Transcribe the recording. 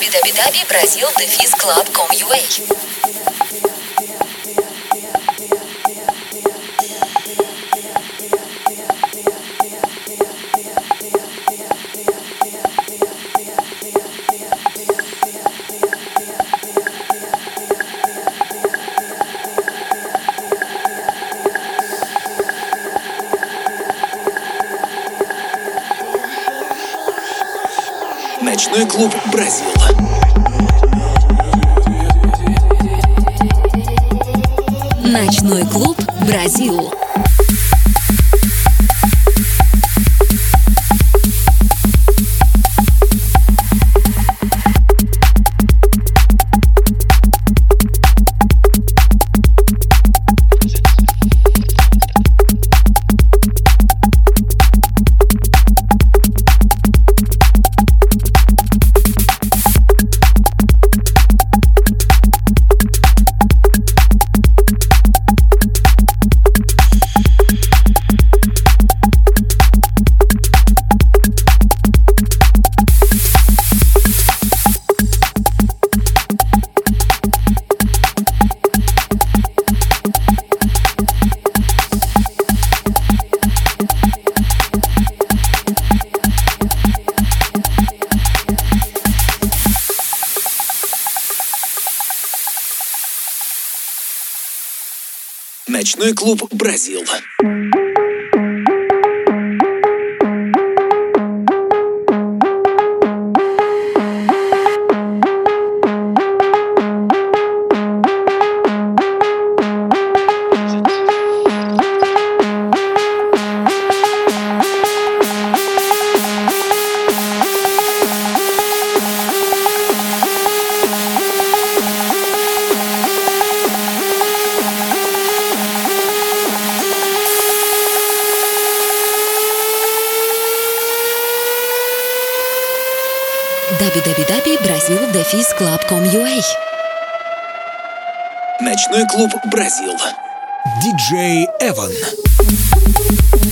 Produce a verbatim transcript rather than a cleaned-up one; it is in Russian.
дабл ю дабл ю дабл ю точка бразил дефис клаб точка ком ю а. Ночной клуб «Бразил». Ночной клуб «Бразил». Ночной клуб «Бразил». дабл ю дабл ю дабл ю точка бразил дефис клаб точка ком ю а. Ночной клуб «Бразил». диджей Эван.